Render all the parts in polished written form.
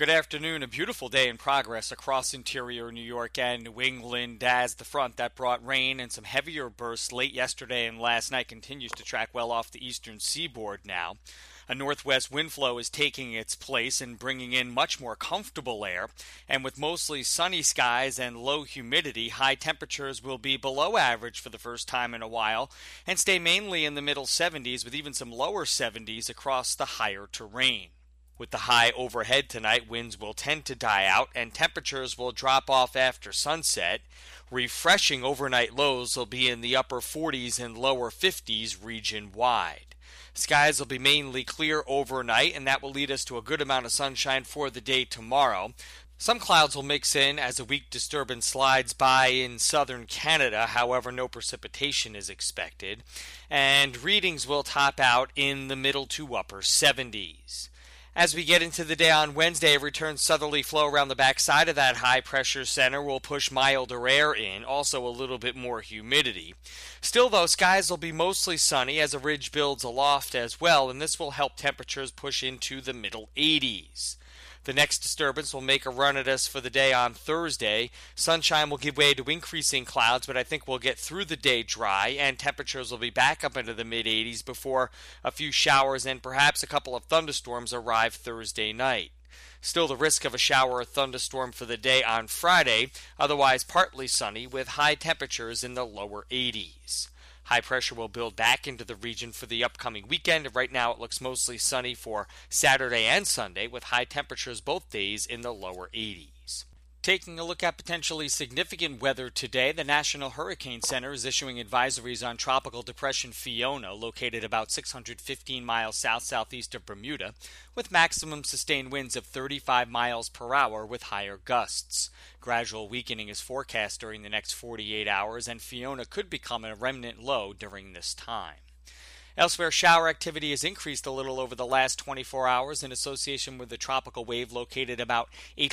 Good afternoon. A beautiful day in progress across interior New York and New England as the front that brought rain and some heavier bursts late yesterday and last night continues to track well off the eastern seaboard now. A northwest wind flow is taking its place and bringing in much more comfortable air, and with mostly sunny skies and low humidity, high temperatures will be below average for the first time in a while and stay mainly in the middle 70s with even some lower 70s across the higher terrain. With the high overhead tonight, winds will tend to die out and temperatures will drop off after sunset. Refreshing overnight lows will be in the upper 40s and lower 50s region-wide. Skies will be mainly clear overnight, and that will lead us to a good amount of sunshine for the day tomorrow. Some clouds will mix in as a weak disturbance slides by in southern Canada. However, no precipitation is expected, and readings will top out in the middle to upper 70s. As we get into the day on Wednesday, a return southerly flow around the backside of that high-pressure center will push milder air in, also a little bit more humidity. Still, though, skies will be mostly sunny as a ridge builds aloft as well, and this will help temperatures push into the middle 80s. The next disturbance will make a run at us for the day on Thursday. Sunshine will give way to increasing clouds, but I think we'll get through the day dry, and temperatures will be back up into the mid-80s before a few showers and perhaps a couple of thunderstorms arrive Thursday night. Still the risk of a shower or thunderstorm for the day on Friday, otherwise partly sunny with high temperatures in the lower 80s. High pressure will build back into the region for the upcoming weekend. Right now it looks mostly sunny for Saturday and Sunday with high temperatures both days in the lower 80s. Taking a look at potentially significant weather today, the National Hurricane Center is issuing advisories on Tropical Depression Fiona, located about 615 miles south-southeast of Bermuda, with maximum sustained winds of 35 miles per hour with higher gusts. Gradual weakening is forecast during the next 48 hours, and Fiona could become a remnant low during this time. Elsewhere, shower activity has increased a little over the last 24 hours in association with the tropical wave located about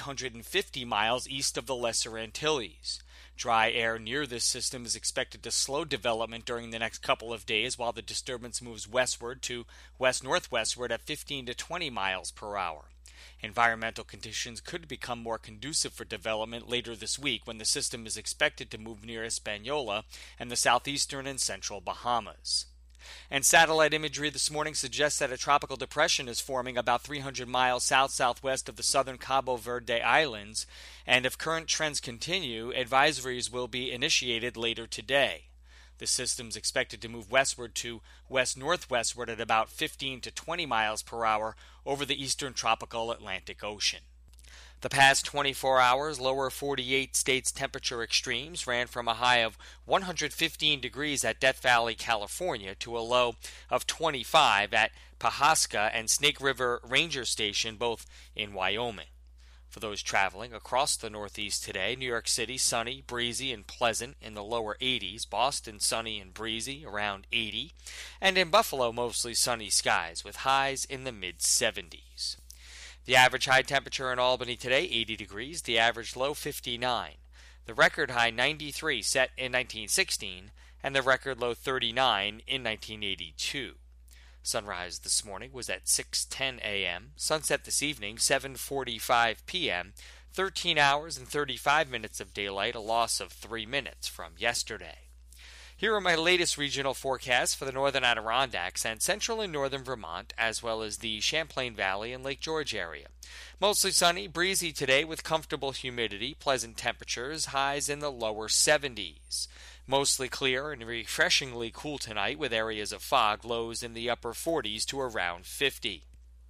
850 miles east of the Lesser Antilles. Dry air near this system is expected to slow development during the next couple of days while the disturbance moves westward to west-northwestward at 15 to 20 miles per hour. Environmental conditions could become more conducive for development later this week when the system is expected to move near Hispaniola and the southeastern and central Bahamas. And satellite imagery this morning suggests that a tropical depression is forming about 300 miles south-southwest of the southern Cabo Verde Islands, and if current trends continue, advisories will be initiated later today. The system is expected to move westward to west-northwestward at about 15 to 20 miles per hour over the eastern tropical Atlantic Ocean. The past 24 hours, lower 48 states' temperature extremes ran from a high of 115 degrees at Death Valley, California, to a low of 25 at Pahasca and Snake River Ranger Station, both in Wyoming. For those traveling across the Northeast today, New York City sunny, breezy, and pleasant in the lower 80s, Boston sunny and breezy around 80, and in Buffalo mostly sunny skies with highs in the mid-70s. The average high temperature in Albany today, 80 degrees, the average low 59. The record high 93 set in 1916, and the record low 39 in 1982. Sunrise this morning was at 6:10 a.m., sunset this evening 7:45 p.m., 13 hours and 35 minutes of daylight, a loss of 3 minutes from yesterday. Here are my latest regional forecasts for the northern Adirondacks and central and northern Vermont, as well as the Champlain Valley and Lake George area. Mostly sunny, breezy today with comfortable humidity, pleasant temperatures, highs in the lower 70s. Mostly clear and refreshingly cool tonight with areas of fog, lows in the upper 40s to around 50.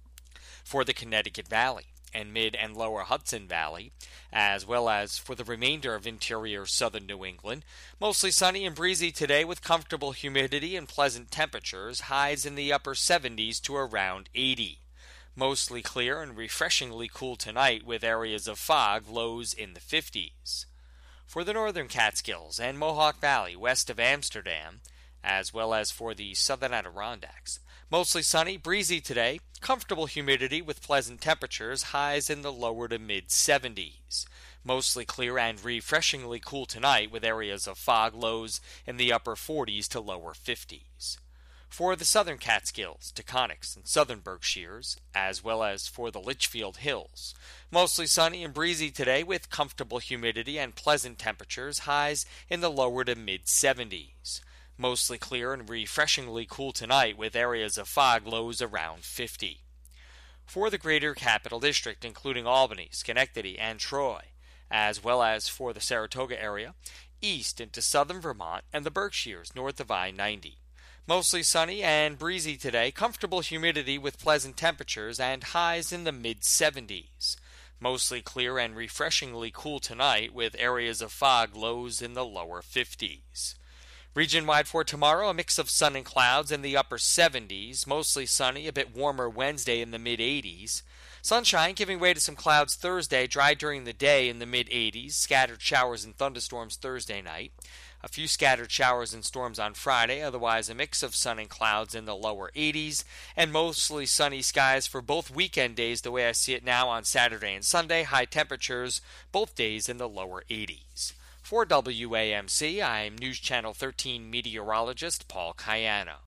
For the Connecticut Valley and mid and lower Hudson Valley, as well as for the remainder of interior southern New England, mostly sunny and breezy today with comfortable humidity and pleasant temperatures, highs in the upper 70s to around 80. Mostly clear and refreshingly cool tonight with areas of fog, lows in the 50s. For the northern Catskills and Mohawk Valley west of Amsterdam, as well as for the southern Adirondacks, mostly sunny, breezy today, comfortable humidity with pleasant temperatures, highs in the lower to mid-70s. Mostly clear and refreshingly cool tonight with areas of fog, lows in the upper 40s to lower 50s. For the southern Catskills, Taconics, and southern Berkshires, as well as for the Litchfield Hills. Mostly sunny and breezy today with comfortable humidity and pleasant temperatures, highs in the lower to mid-70s. Mostly clear and refreshingly cool tonight with areas of fog, lows around 50. For the greater capital district, including Albany, Schenectady, and Troy, as well as for the Saratoga area, east into southern Vermont and the Berkshires north of I-90. Mostly sunny and breezy today, comfortable humidity with pleasant temperatures and highs in the mid-70s. Mostly clear and refreshingly cool tonight with areas of fog, lows in the lower 50s. Region-wide for tomorrow, a mix of sun and clouds in the upper 70s, mostly sunny, a bit warmer Wednesday in the mid-80s. Sunshine giving way to some clouds Thursday, dry during the day in the mid-80s, scattered showers and thunderstorms Thursday night. A few scattered showers and storms on Friday, otherwise a mix of sun and clouds in the lower 80s, and mostly sunny skies for both weekend days the way I see it now on Saturday and Sunday, high temperatures both days in the lower 80s. For WAMC, I'm News Channel 13 meteorologist Paul Cayano.